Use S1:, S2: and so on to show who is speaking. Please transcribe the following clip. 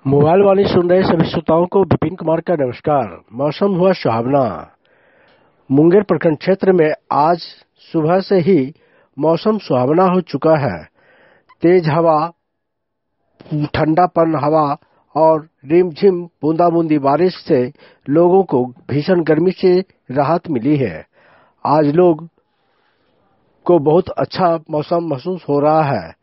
S1: Mobile वाणी सुन रहे सभी श्रोताओं को विपिन कुमार का नमस्कार। मौसम हुआ सुहावना। मुंगेर प्रखंड क्षेत्र में आज सुबह से ही मौसम सुहावना हो चुका है। तेज हवा, ठंडापन हवा और रिमझिम बूंदाबूंदी बारिश से लोगों को भीषण गर्मी से राहत मिली है। आज लोग को बहुत अच्छा मौसम महसूस हो रहा है।